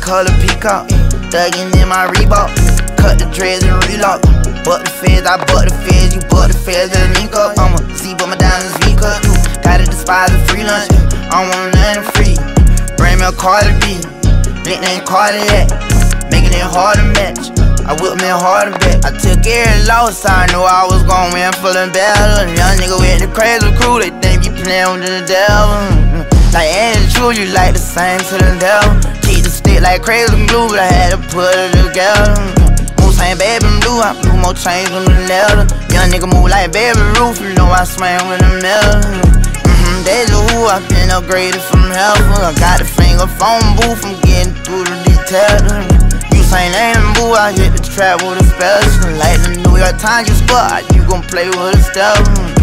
color peacock. Thuggin' in my Reebok. Cut the dreads and relock. Butt the feds, I butt the feds. You butt the feds, let link up. I'm a Z, but my diamonds V-cut. Gotta despise the free lunch. I want nothing free. Bring me a Cardi B. Nickname Cardiac. Making it hard to match. I whipped me hard to bet. I took every loss, I knew I was gon' win for the battle. Young nigga with the crazy crew, they think you playin' with the devil. Like Andy True, you like the same to the devil. Keep the stick like crazy glue, but I had to put it together. Moose ain't baby blue, I blew more chains on the leather. Young nigga move like Baby Ruth, you know I swing with the metal. Deja vu, I been upgraded from heaven. I got the finger phone booth, I'm getting through the details. Ain't and boo, I hit the trap with a special. Like the New York Times, you spot, you gon' play with a step.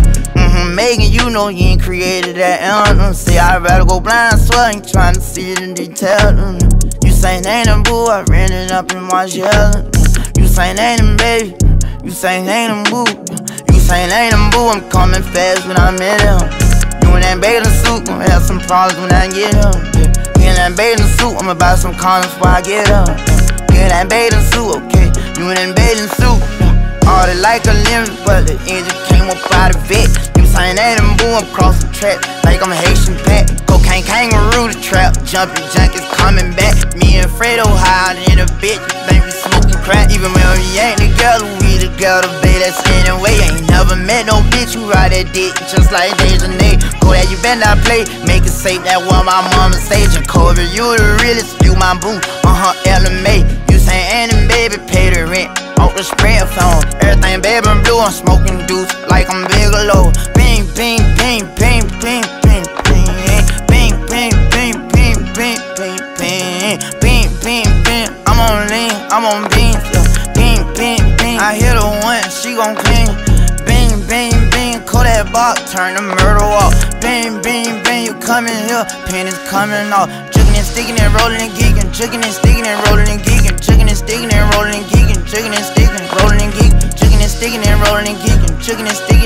Megan, you know you ain't created that anthem. Say I'd rather go blind, I swear I ain't tryna see the detail. You say name and boo, I ran it up in my shell. You say name and baby, you say name and boo. You say name and boo, I'm coming fast when I'm in him. You in that bathing suit, gon' have some problems when I get him. You in that bathing suit, I'ma buy some condoms before I get him. In that bathing suit, okay, you in that bathing suit. All it like a limit, but the engine came up out of it. You saying that and boo, I'm cross the track like I'm a Haitian pet. Cocaine kangaroo, the trap, jumping junkies coming back. Me and Fredo high in a bitch, you think we smoking crack. Even when we ain't together, we together, babe, that's anyway. Ain't never met no bitch who ride that dick just like Deja Nate. Go that you better not play, make it safe, that what my mama say. Jacoby, you the realest, you my boo, LMA. And baby, pay the rent off the spread phone. Everything baby blue, I'm smoking deuce like I'm Bigelow. Bing, bing, bing, bing, bing, bing, bing, bing, bing, bing, bing, bing, bing, bing, bing, bing, bing. I'm on lean, I'm on beans, bing, bing, bing. I hit her once, she gon' clean. Bing, bing, bing, call that box, turn the murder off. Bing, bing, bing, you coming here, pennies coming off. Jigging and sticking and rolling and geeking, jigging and sticking and rolling and geeking. Chicken and sticking and rolling and geeking, chicken and sticking, rolling and geeking, chicken and sticking and rolling and geeking, chicken and sticking.